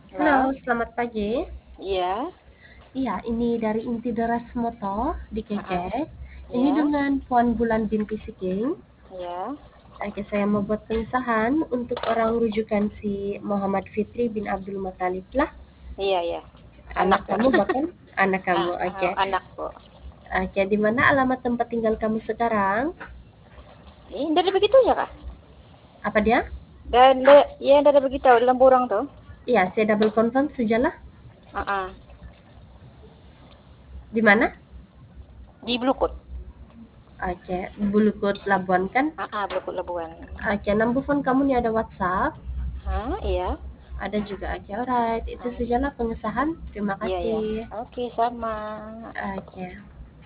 Halo, Halo, selamat pagi. iya, Iya, ini dari Inti Deras Moto di Keke. heeh, Ini iya, dengan Puan Bulan binti Siking. iya, Oke, saya mau buat pengesahan untuk orang rujukan si Muhammad Fitri bin Abdul Muthalib lah. iya, iya, Anak anak ya, kamu bahkan anak kamu. Oke. anak po. Oke, di mana alamat tempat tinggal kamu sekarang? Dari begitu ya kak? Apa dia? Ya dari begitu dalam burang tuh, Iya, saya double confirm sajalah. ah, Di mana? di Blukut, Oke, Bulukut Labuan kan? Blukut Labuan, Oke, number phone kamu nih ada WhatsApp. iya, Ada juga. Oke, alright. Itu ah, sajalah pengesahan. Terima iya, iya, kasih. oke sama. Oke.